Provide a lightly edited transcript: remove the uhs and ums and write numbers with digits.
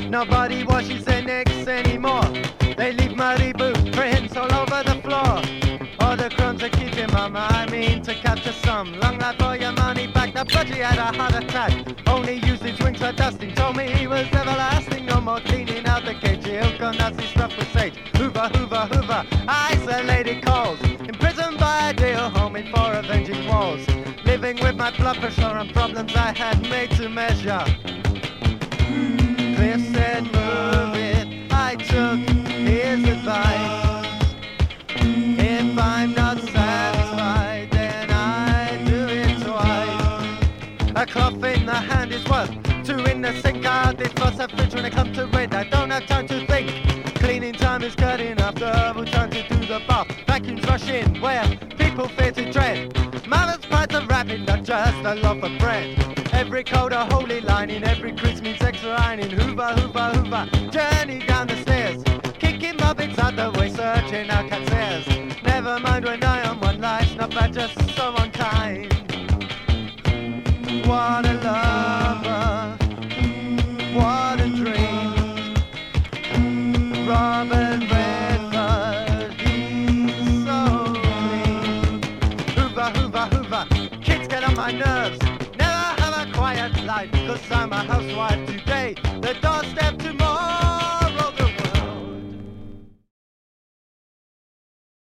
Nobody washes their necks anymore. They leave muddy boot prints all over the floor. All the crumbs are keeping mama, I mean to capture some. Long life for your money back, the budgie had a heart attack. Only used his wings for dusting, told me he was everlasting. No more cleaning out the cage, he'll go nasty stuff with sage. Hoover, Hoover, Hoover, isolated calls. Imprisoned by a deal, homing for avenging walls. Living with my blood pressure and problems I had made to measure. Cliff said move it, I took his advice. If I'm not satisfied, then I do it twice. A cloth in the hand is worth two in the sink. I'll discuss a fridge when it comes to it. I don't have time to think. Cleaning time is cutting after we're trying to do the bath. Vacuums rush in where people fear to tread. Mother's pies are wrapping, not just a loaf of bread. Every coat a holy line in every crease means extra ironing. Hoover, Hoover, Hoover, journey down the stairs. Kicking muppets out the way, searching out cat stairs. Never mind when I am one life's not bad, just so unkind. What a lover, what a dream. Robert Redford, he's so clean. Hoover, Hoover, Hoover, kids get on my nerves. Never have a quiet life, cause I'm a housewife today. The doorstep tomorrow.